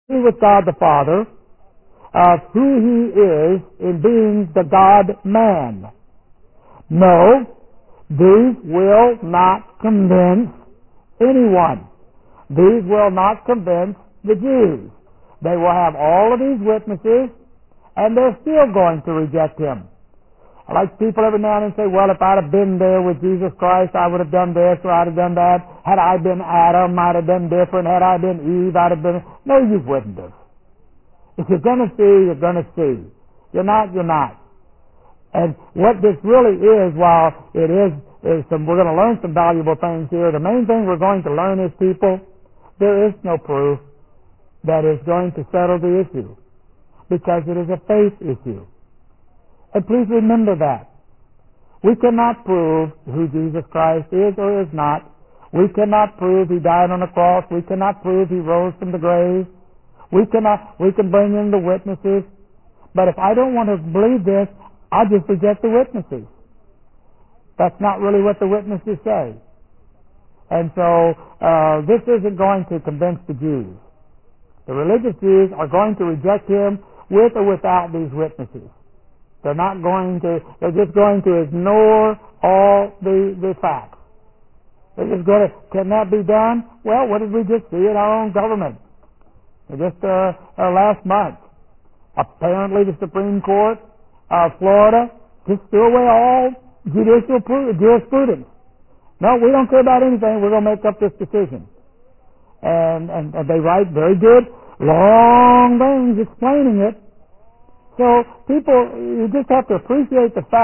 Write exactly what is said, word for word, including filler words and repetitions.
with God the Father of who He is in being the God-man. No, these will not convince anyone. These will not convince the Jews. They will have all of these witnesses, and they're still going to reject Him. I like people every now and then say, well, if I'd have been there with Jesus Christ, I would have done this or I'd have done that. Had I been Adam, I'd have been different. Had I been Eve, I'd have been... No, you wouldn't have. If you're going to see, you're going to see. You're not, you're not. And what this really is, while it is, is some, we're going to learn some valuable things here, the main thing we're going to learn is, people, there is no proof that is going to settle the issue, because it is a faith issue. And please remember that. We cannot prove who Jesus Christ is or is not. We cannot prove He died on the cross. We cannot prove He rose from the grave. We cannot, we can bring in the witnesses. But if I don't want to believe this, I'll just reject the witnesses. That's not really what the witnesses say. And so, uh, this isn't going to convince the Jews. The religious Jews are going to reject Him with or without these witnesses. They're not going to, they're just going to ignore all the, the facts. They're just going to, can that be done? Well, what did we just see in our own government? Just uh, uh, last month. Apparently the Supreme Court of Florida just threw away all judicial jurisprudence. No, we don't care about anything. We're going to make up this decision. And, and, and they write very good, long things explaining it. So people, you just have to appreciate the fact